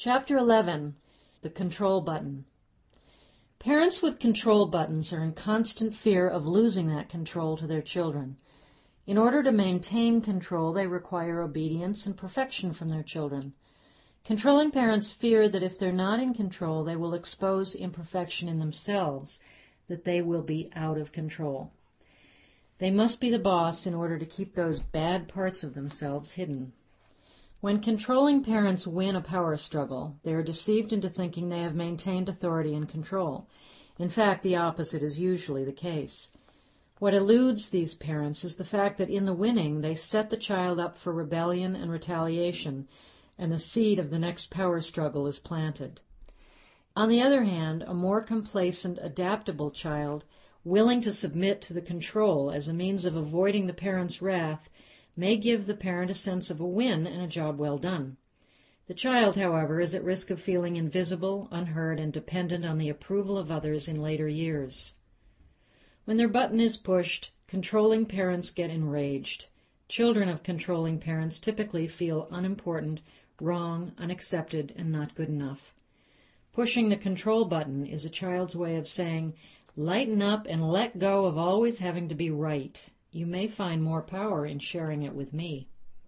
Chapter 11. The Control Button. Parents with control buttons are in constant fear of losing that control to their children. In order to maintain control, they require obedience and perfection from their children. Controlling parents fear that if they're not in control, they will expose imperfection in themselves, that they will be out of control. They must be the boss in order to keep those bad parts of themselves hidden. When controlling parents win a power struggle, they are deceived into thinking they have maintained authority and control. In fact, the opposite is usually the case. What eludes these parents is the fact that in the winning they set the child up for rebellion and retaliation, and the seed of the next power struggle is planted. On the other hand, a more complacent, adaptable child, willing to submit to the control as a means of avoiding the parent's wrath, may give the parent a sense of a win and a job well done. The child, however, is at risk of feeling invisible, unheard, and dependent on the approval of others in later years. When their button is pushed, controlling parents get enraged. Children of controlling parents typically feel unimportant, wrong, unaccepted, and not good enough. Pushing the control button is a child's way of saying, "Lighten up and let go of always having to be right. You may find more power in sharing it with me."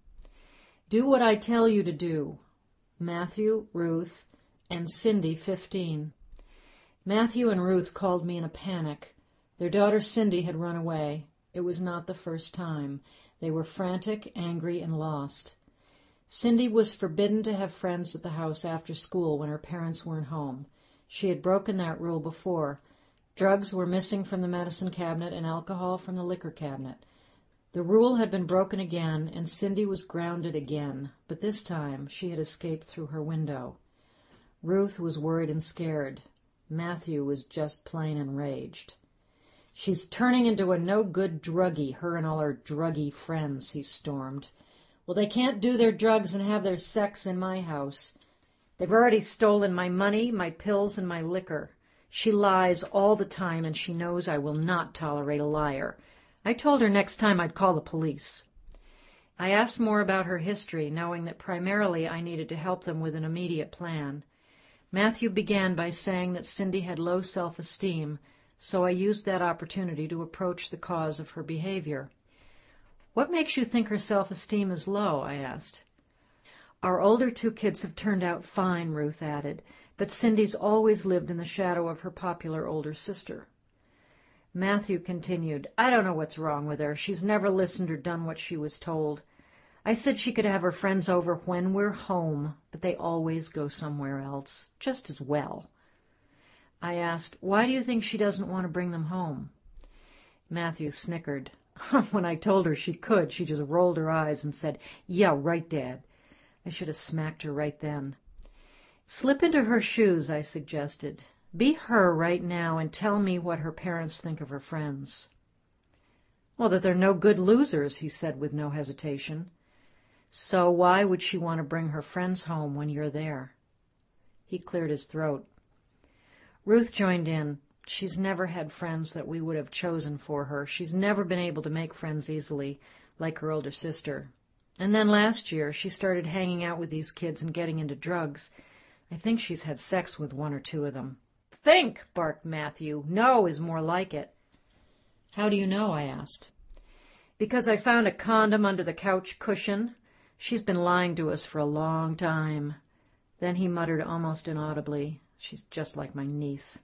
Do what I tell you to do. Matthew, Ruth, and Cindy, 15. Matthew and Ruth called me in a panic. Their daughter Cindy had run away. It was not the first time. They were frantic, angry, and lost. Cindy was forbidden to have friends at the house after school when her parents weren't home. She had broken that rule before. Drugs were missing from the medicine cabinet and alcohol from the liquor cabinet. The rule had been broken again, and Cindy was grounded again, but this time she had escaped through her window. Ruth was worried and scared. Matthew was just plain enraged. "She's turning into a no-good druggie, her and all her druggie friends," he stormed. "Well, they can't do their drugs and have their sex in my house. They've already stolen my money, my pills, and my liquor. She lies all the time, and she knows I will not tolerate a liar. I told her next time I'd call the police." I asked more about her history, knowing that primarily I needed to help them with an immediate plan. Matthew began by saying that Cindy had low self-esteem, so I used that opportunity to approach the cause of her behavior. "What makes you think her self-esteem is low?" I asked. "Our older two kids have turned out fine," Ruth added, "but Cindy's always lived in the shadow of her popular older sister." Matthew continued, "I don't know what's wrong with her. She's never listened or done what she was told. I said she could have her friends over when we're home, but they always go somewhere else, just as well." I asked, "Why do you think she doesn't want to bring them home?" Matthew snickered. When I told her she could, she just rolled her eyes and said, "Yeah, right, Dad." I should have smacked her right then. "Slip into her shoes," I suggested. "Be her right now and tell me what her parents think of her friends." "Well, that they're no good losers," he said with no hesitation. "So why would she want to bring her friends home when you're there?" He cleared his throat. Ruth joined in. "She's never had friends that we would have chosen for her. She's never been able to make friends easily, like her older sister. And then last year she started hanging out with these kids and getting into drugs. I think she's had sex with one or two of them." "Think!" barked Matthew. "Know is more like it." "How do you know?" I asked. "Because I found a condom under the couch cushion. She's been lying to us for a long time." Then he muttered almost inaudibly, "She's just like my niece."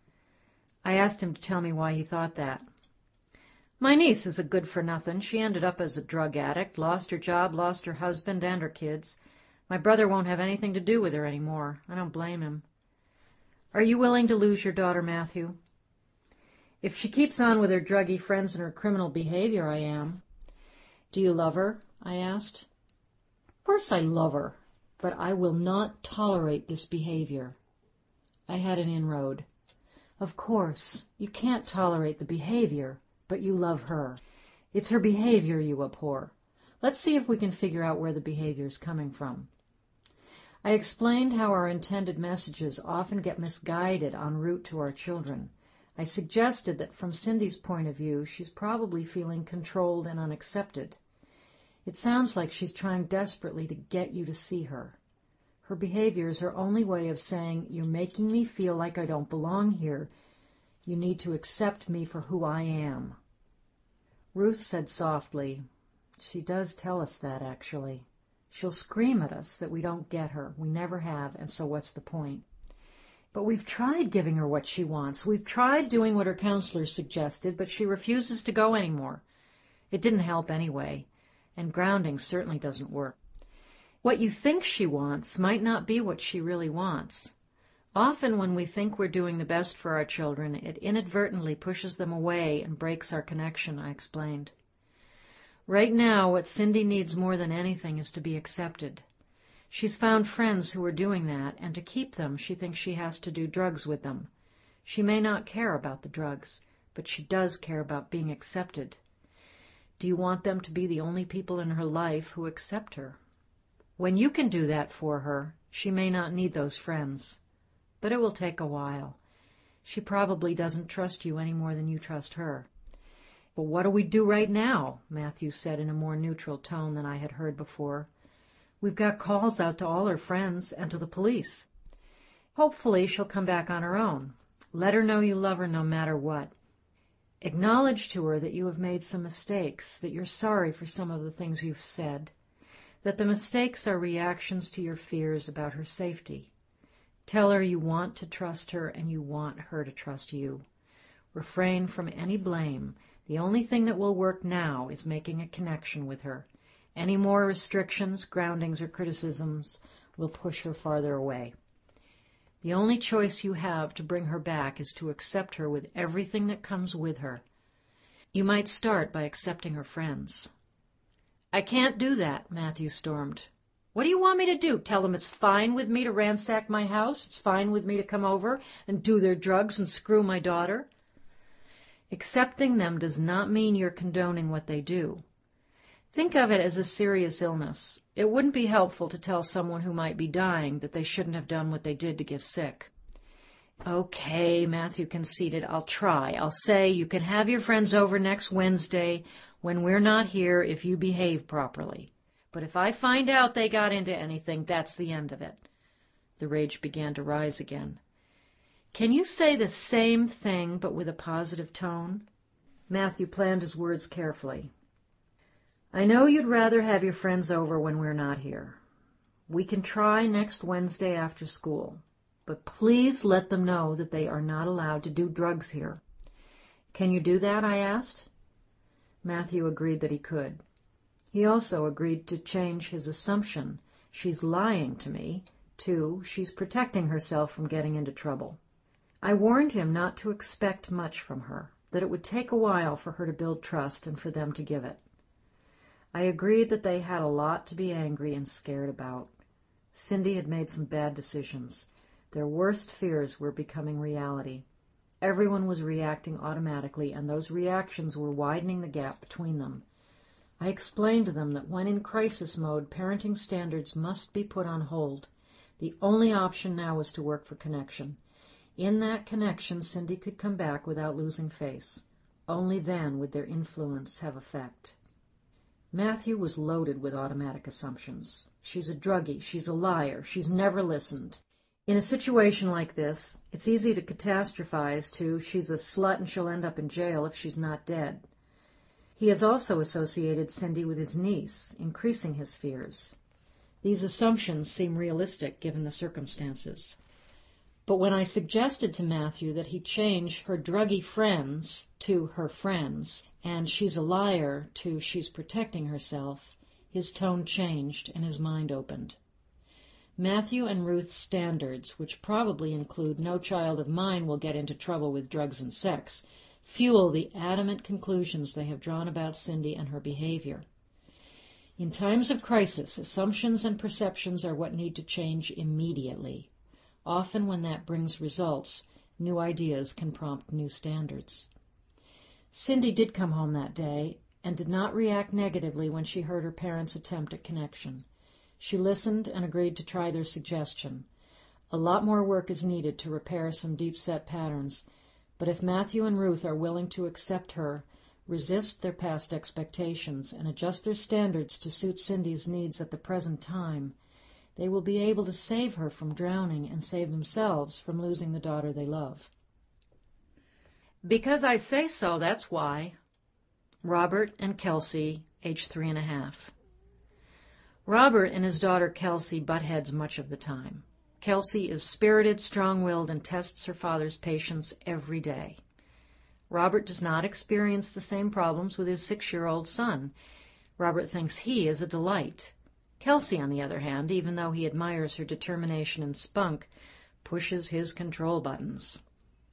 I asked him to tell me why he thought that. "My niece is a good-for-nothing. She ended up as a drug addict, lost her job, lost her husband and her kids. My brother won't have anything to do with her anymore. I don't blame him." "Are you willing to lose your daughter, Matthew?" "If she keeps on with her druggy friends and her criminal behavior, I am." "Do you love her?" I asked. "Of course I love her, but I will not tolerate this behavior." I had an inroad. "Of course, you can't tolerate the behavior, but you love her. It's her behavior you abhor. Let's see if we can figure out where the behavior is coming from." I explained how our intended messages often get misguided en route to our children. I suggested that from Cindy's point of view, she's probably feeling controlled and unaccepted. It sounds like she's trying desperately to get you to see her. Her behavior is her only way of saying, "You're making me feel like I don't belong here. You need to accept me for who I am." Ruth said softly, "She does tell us that, actually. She'll scream at us that we don't get her. We never have, and so what's the point? But we've tried giving her what she wants. We've tried doing what her counselors suggested, but she refuses to go anymore. It didn't help anyway, and grounding certainly doesn't work. What you think she wants might not be what she really wants. Often when we think we're doing the best for our children, it inadvertently pushes them away and breaks our connection," I explained. "Right now, what Cindy needs more than anything is to be accepted. She's found friends who are doing that, and to keep them, she thinks she has to do drugs with them. She may not care about the drugs, but she does care about being accepted. Do you want them to be the only people in her life who accept her? When you can do that for her, she may not need those friends. But it will take a while. She probably doesn't trust you any more than you trust her." "Well, what do we do right now?" Matthew said in a more neutral tone than I had heard before. "We've got calls out to all her friends and to the police. Hopefully she'll come back on her own. Let her know you love her no matter what. Acknowledge to her that you have made some mistakes, that you're sorry for some of the things you've said, that the mistakes are reactions to your fears about her safety. Tell her you want to trust her and you want her to trust you. Refrain from any blame. The only thing that will work now is making a connection with her. Any more restrictions, groundings, or criticisms will push her farther away. The only choice you have to bring her back is to accept her with everything that comes with her. You might start by accepting her friends." "I can't do that," Matthew stormed. "What do you want me to do? Tell them it's fine with me to ransack my house? It's fine with me to come over and do their drugs and screw my daughter?" "Accepting them does not mean you're condoning what they do. Think of it as a serious illness. It wouldn't be helpful to tell someone who might be dying that they shouldn't have done what they did to get sick." "Okay," Matthew conceded, "I'll try. I'll say you can have your friends over next Wednesday when we're not here if you behave properly. But if I find out they got into anything, that's the end of it." The rage began to rise again. "Can you say the same thing but with a positive tone?" Matthew planned his words carefully. "I know you'd rather have your friends over when we're not here. We can try next Wednesday after school. But please let them know that they are not allowed to do drugs here." "Can you do that?" I asked. Matthew agreed that he could. He also agreed to change his assumption, "She's lying to me," to "She's protecting herself from getting into trouble." I warned him not to expect much from her, that it would take a while for her to build trust and for them to give it. I agreed that they had a lot to be angry and scared about. Cindy had made some bad decisions. Their worst fears were becoming reality. Everyone was reacting automatically, and those reactions were widening the gap between them. I explained to them that when in crisis mode, parenting standards must be put on hold. The only option now was to work for connection. In that connection, Cindy could come back without losing face. Only then would their influence have effect. Matthew was loaded with automatic assumptions. She's a druggie, she's a liar, she's never listened. In a situation like this, it's easy to catastrophize to she's a slut and she'll end up in jail if she's not dead. He has also associated Cindy with his niece, increasing his fears. These assumptions seem realistic given the circumstances. But when I suggested to Matthew that he change her druggy friends to her friends, and she's a liar to she's protecting herself, his tone changed and his mind opened. Matthew and Ruth's standards, which probably include no child of mine will get into trouble with drugs and sex, fuel the adamant conclusions they have drawn about Cindy and her behavior. In times of crisis, assumptions and perceptions are what need to change immediately. Often when that brings results, new ideas can prompt new standards. Cindy did come home that day and did not react negatively when she heard her parents' attempt at connection. She listened and agreed to try their suggestion. A lot more work is needed to repair some deep-set patterns, but if Matthew and Ruth are willing to accept her, resist their past expectations, and adjust their standards to suit Cindy's needs at the present time, They will be able to save her from drowning and save themselves from losing the daughter they love. Because I say so, that's why. Robert and Kelsey, age 3½. Robert and his daughter Kelsey butt heads much of the time. Kelsey is spirited, strong-willed, and tests her father's patience every day. Robert does not experience the same problems with his 6-year-old son. Robert thinks he is a delight. Kelsey, on the other hand, even though he admires her determination and spunk, pushes his control buttons.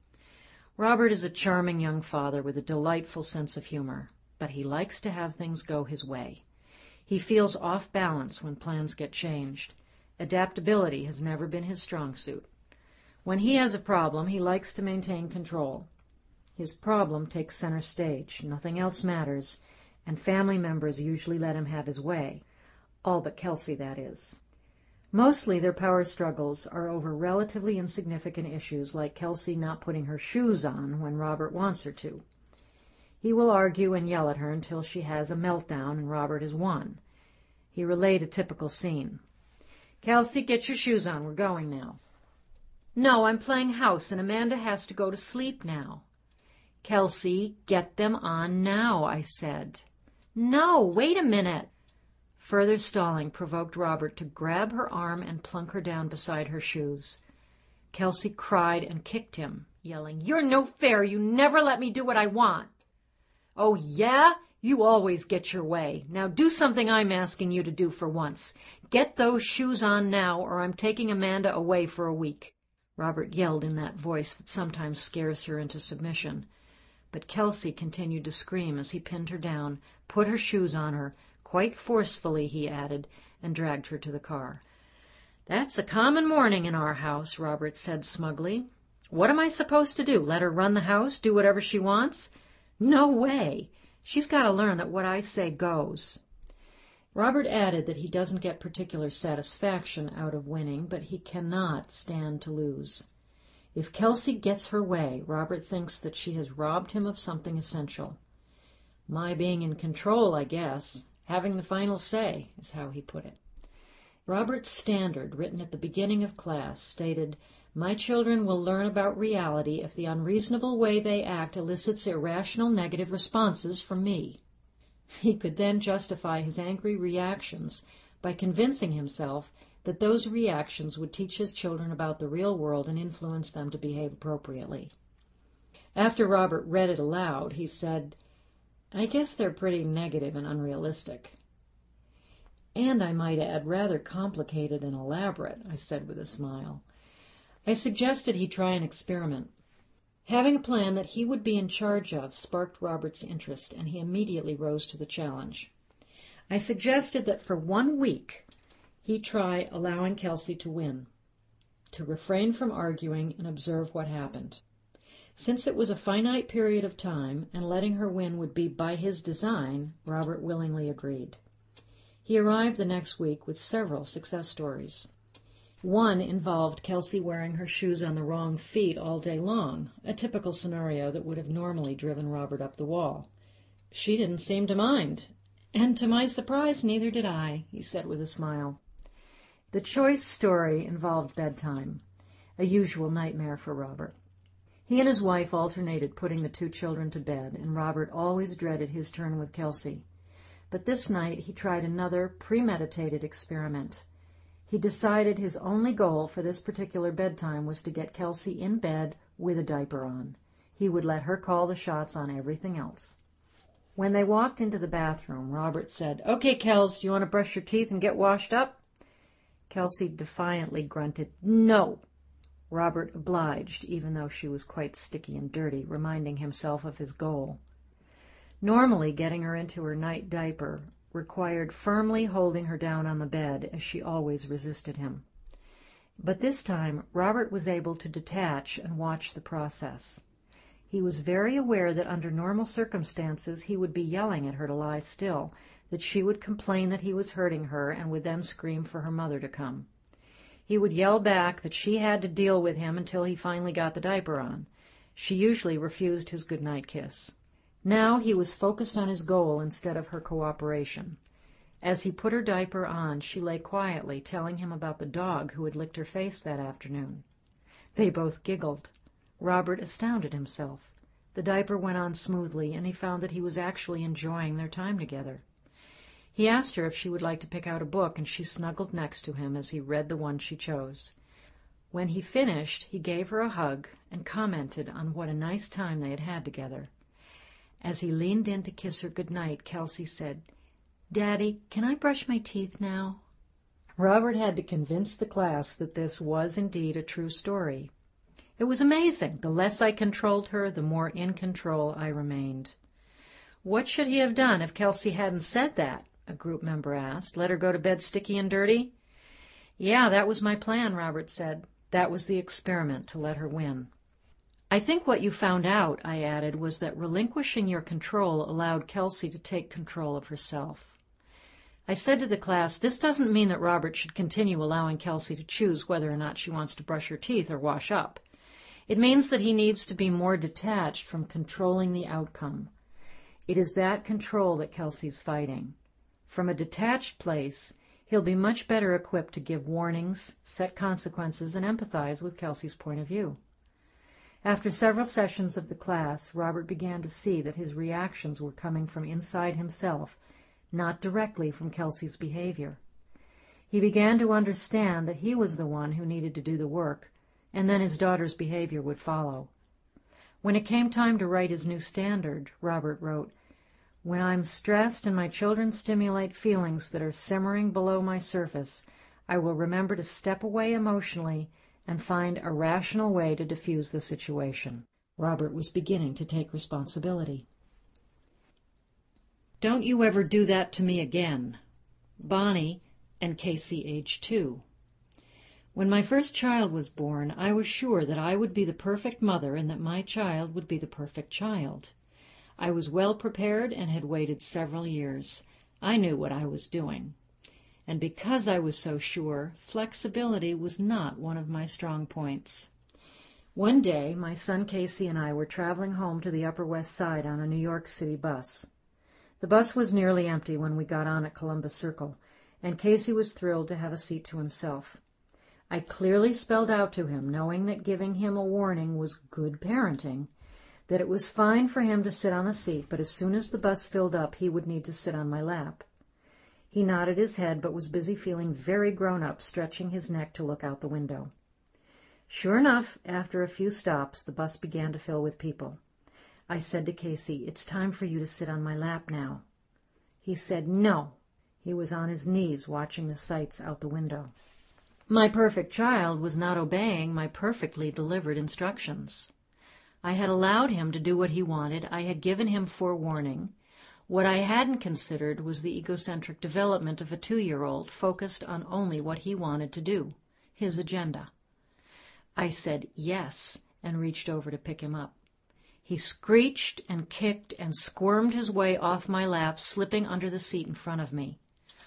Robert is a charming young father with a delightful sense of humor, but he likes to have things go his way. He feels off balance when plans get changed. Adaptability has never been his strong suit. When he has a problem, he likes to maintain control. His problem takes center stage, nothing else matters, and family members usually let him have his way. All but Kelsey, that is. Mostly their power struggles are over relatively insignificant issues like Kelsey not putting her shoes on when Robert wants her to. He will argue and yell at her until she has a meltdown and Robert has won. He relayed a typical scene. "Kelsey, get your shoes on. We're going now." "No, I'm playing house and Amanda has to go to sleep now." "Kelsey, get them on now," I said. "No, wait a minute." Further stalling provoked Robert to grab her arm and plunk her down beside her shoes. Kelsey cried and kicked him, yelling, "You're no fair. You never let me do what I want." "Oh, yeah? You always get your way. Now do something I'm asking you to do for once. Get those shoes on now, or I'm taking Amanda away for a week." Robert yelled in that voice that sometimes scares her into submission. But Kelsey continued to scream as he pinned her down, put her shoes on her, quite forcefully, he added, and dragged her to the car. "That's a common morning in our house," Robert said smugly. "What am I supposed to do? Let her run the house, do whatever she wants? No way. She's got to learn that what I say goes." Robert added that he doesn't get particular satisfaction out of winning, but he cannot stand to lose. If Kelsey gets her way, Robert thinks that she has robbed him of something essential. "My being in control, I guess. Having the final say," is how he put it. Robert's standard, written at the beginning of class, stated, "My children will learn about reality if the unreasonable way they act elicits irrational negative responses from me." He could then justify his angry reactions by convincing himself that those reactions would teach his children about the real world and influence them to behave appropriately. After Robert read it aloud, he said, "I guess they're pretty negative and unrealistic." "And I might add, rather complicated and elaborate," I said with a smile. I suggested he try an experiment. Having a plan that he would be in charge of sparked Robert's interest, and he immediately rose to the challenge. I suggested that for 1 week he try allowing Kelsey to win, to refrain from arguing and observe what happened. Since it was a finite period of time, and letting her win would be by his design, Robert willingly agreed. He arrived the next week with several success stories. One involved Kelsey wearing her shoes on the wrong feet all day long, a typical scenario that would have normally driven Robert up the wall. "She didn't seem to mind, and to my surprise, neither did I," he said with a smile. The choice story involved bedtime, a usual nightmare for Robert. He and his wife alternated putting the 2 children to bed, and Robert always dreaded his turn with Kelsey. But this night he tried another premeditated experiment. He decided his only goal for this particular bedtime was to get Kelsey in bed with a diaper on. He would let her call the shots on everything else. When they walked into the bathroom, Robert said, "Okay, Kels, do you want to brush your teeth and get washed up?" Kelsey defiantly grunted, "No." Robert obliged, even though she was quite sticky and dirty, reminding himself of his goal. Normally, getting her into her night diaper required firmly holding her down on the bed, as she always resisted him. But this time, Robert was able to detach and watch the process. He was very aware that under normal circumstances he would be yelling at her to lie still, that she would complain that he was hurting her and would then scream for her mother to come. He would yell back that she had to deal with him until he finally got the diaper on. She usually refused his goodnight kiss. Now he was focused on his goal instead of her cooperation. As he put her diaper on, she lay quietly, telling him about the dog who had licked her face that afternoon. They both giggled. Robert astounded himself. The diaper went on smoothly, and he found that he was actually enjoying their time together. He asked her if she would like to pick out a book, and she snuggled next to him as he read the one she chose. When he finished, he gave her a hug and commented on what a nice time they had had together. As he leaned in to kiss her good night, Kelsey said, "Daddy, can I brush my teeth now?" Robert had to convince the class that this was indeed a true story. It was amazing. The less I controlled her, the more in control I remained. What should he have done if Kelsey hadn't said that? A group member asked. Let her go to bed sticky and dirty? Yeah, that was my plan, Robert said. That was the experiment, to let her win. I think what you found out, I added, was that relinquishing your control allowed Kelsey to take control of herself. I said to the class, this doesn't mean that Robert should continue allowing Kelsey to choose whether or not she wants to brush her teeth or wash up. It means that he needs to be more detached from controlling the outcome. It is that control that Kelsey's fighting. From a detached place, he'll be much better equipped to give warnings, set consequences, and empathize with Kelsey's point of view. After several sessions of the class, Robert began to see that his reactions were coming from inside himself, not directly from Kelsey's behavior. He began to understand that he was the one who needed to do the work, and then his daughter's behavior would follow. When it came time to write his new standard, Robert wrote, "When I'm stressed and my children stimulate feelings that are simmering below my surface, I will remember to step away emotionally and find a rational way to diffuse the situation." Robert was beginning to take responsibility. Don't you ever do that to me again. Bonnie and Casey, age 2. When my first child was born, I was sure that I would be the perfect mother and that my child would be the perfect child. I was well prepared and had waited several years. I knew what I was doing. And because I was so sure, flexibility was not one of my strong points. One day, my son Casey and I were traveling home to the Upper West Side on a New York City bus. The bus was nearly empty when we got on at Columbus Circle, and Casey was thrilled to have a seat to himself. I clearly spelled out to him, knowing that giving him a warning was good parenting, that it was fine for him to sit on the seat, but as soon as the bus filled up, he would need to sit on my lap. He nodded his head, but was busy feeling very grown-up, stretching his neck to look out the window. Sure enough, after a few stops, the bus began to fill with people. I said to Casey, "It's time for you to sit on my lap now." He said, "No." He was on his knees watching the sights out the window. My perfect child was not obeying my perfectly delivered instructions. I had allowed him to do what he wanted. I had given him forewarning. What I hadn't considered was the egocentric development of a 2-year-old focused on only what he wanted to do, his agenda. I said yes and reached over to pick him up. He screeched and kicked and squirmed his way off my lap, slipping under the seat in front of me.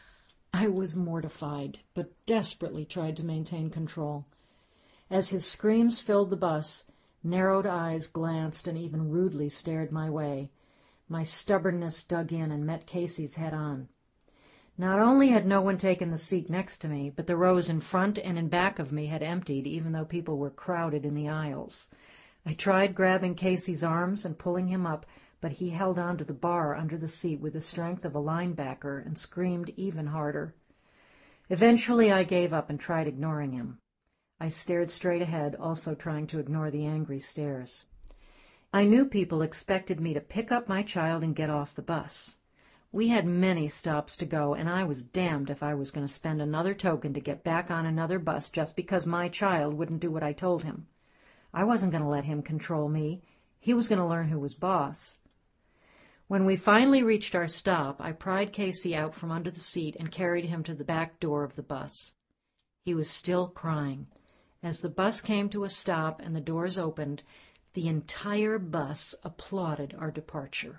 I was mortified, but desperately tried to maintain control. As his screams filled the bus, narrowed eyes glanced and even rudely stared my way. My stubbornness dug in and met Casey's head-on. Not only had no one taken the seat next to me, but the rows in front and in back of me had emptied, even though people were crowded in the aisles. I tried grabbing Casey's arms and pulling him up, but he held on to the bar under the seat with the strength of a linebacker and screamed even harder. Eventually I gave up and tried ignoring him. I stared straight ahead, also trying to ignore the angry stares. I knew people expected me to pick up my child and get off the bus. We had many stops to go, and I was damned if I was going to spend another token to get back on another bus just because my child wouldn't do what I told him. I wasn't going to let him control me. He was going to learn who was boss. When we finally reached our stop, I pried Casey out from under the seat and carried him to the back door of the bus. He was still crying. As the bus came to a stop and the doors opened, the entire bus applauded our departure.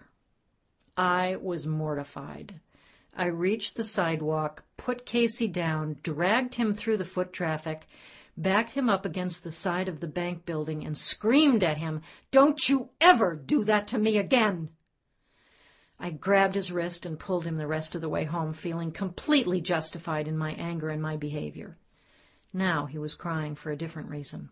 I was mortified. I reached the sidewalk, put Casey down, dragged him through the foot traffic, backed him up against the side of the bank building, and screamed at him, "Don't you ever do that to me again!" I grabbed his wrist and pulled him the rest of the way home, feeling completely justified in my anger and my behavior. Now he was crying for a different reason.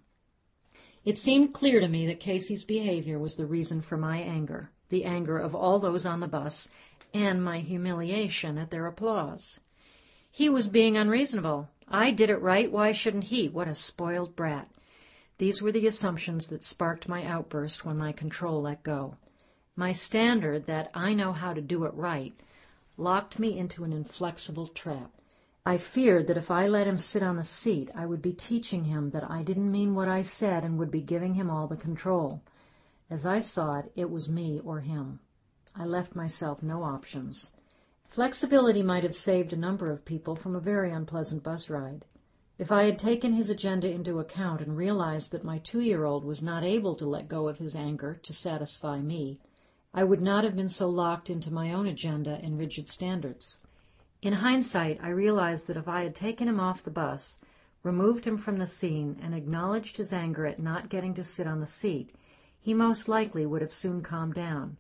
It seemed clear to me that Casey's behavior was the reason for my anger, the anger of all those on the bus, and my humiliation at their applause. He was being unreasonable. I did it right. Why shouldn't he? What a spoiled brat. These were the assumptions that sparked my outburst when my control let go. My standard that I know how to do it right locked me into an inflexible trap. I feared that if I let him sit on the seat, I would be teaching him that I didn't mean what I said and would be giving him all the control. As I saw it, it was me or him. I left myself no options. Flexibility might have saved a number of people from a very unpleasant bus ride. If I had taken his agenda into account and realized that my 2-year-old was not able to let go of his anger to satisfy me, I would not have been so locked into my own agenda and rigid standards. In hindsight, I realized that if I had taken him off the bus, removed him from the scene, and acknowledged his anger at not getting to sit on the seat, he most likely would have soon calmed down.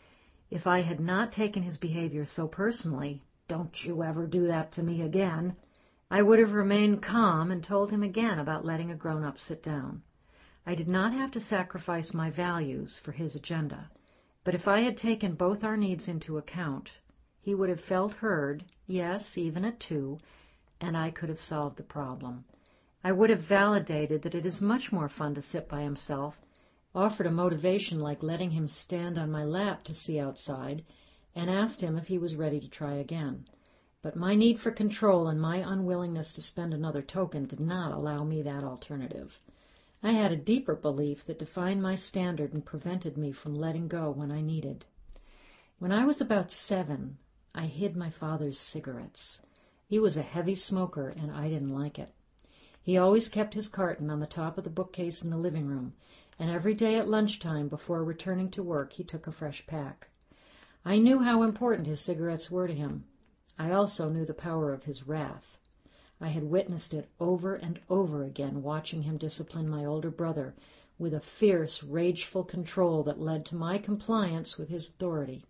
If I had not taken his behavior so personally, "Don't you ever do that to me again," I would have remained calm and told him again about letting a grown-up sit down. I did not have to sacrifice my values for his agenda, but if I had taken both our needs into account, he would have felt heard, yes, even at 2, and I could have solved the problem. I would have validated that it is much more fun to sit by himself, offered a motivation like letting him stand on my lap to see outside, and asked him if he was ready to try again. But my need for control and my unwillingness to spend another token did not allow me that alternative. I had a deeper belief that defined my standard and prevented me from letting go when I needed. When I was about 7, I hid my father's cigarettes. He was a heavy smoker, and I didn't like it. He always kept his carton on the top of the bookcase in the living room, and every day at lunchtime before returning to work he took a fresh pack. I knew how important his cigarettes were to him. I also knew the power of his wrath. I had witnessed it over and over again, watching him discipline my older brother with a fierce, rageful control that led to my compliance with his authority.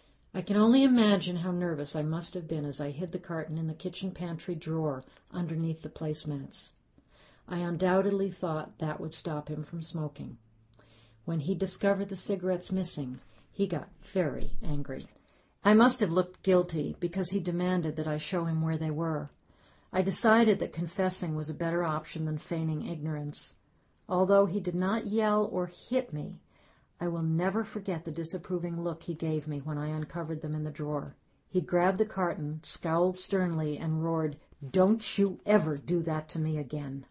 I can only imagine how nervous I must have been as I hid the carton in the kitchen pantry drawer underneath the placemats. I undoubtedly thought that would stop him from smoking. When he discovered the cigarettes missing, he got very angry. I must have looked guilty because he demanded that I show him where they were. I decided that confessing was a better option than feigning ignorance. Although he did not yell or hit me, I will never forget the disapproving look he gave me when I uncovered them in the drawer. He grabbed the carton, scowled sternly, and roared, "Don't you ever do that to me again."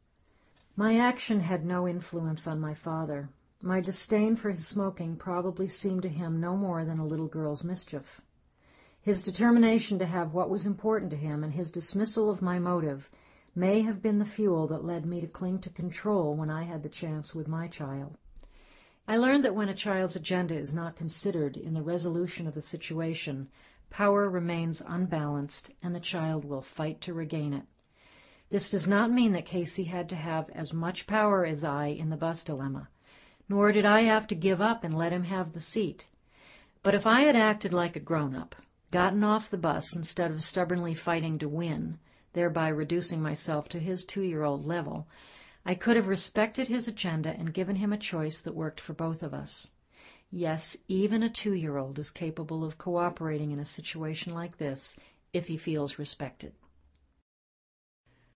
My action had no influence on my father. My disdain for his smoking probably seemed to him no more than a little girl's mischief. His determination to have what was important to him and his dismissal of my motive may have been the fuel that led me to cling to control when I had the chance with my child. I learned that when a child's agenda is not considered in the resolution of the situation, power remains unbalanced and the child will fight to regain it. This does not mean that Casey had to have as much power as I in the bus dilemma, nor did I have to give up and let him have the seat. But if I had acted like a grown-up, gotten off the bus instead of stubbornly fighting to win, thereby reducing myself to his 2-year-old level, I could have respected his agenda and given him a choice that worked for both of us. Yes, even a 2-year-old is capable of cooperating in a situation like this if he feels respected.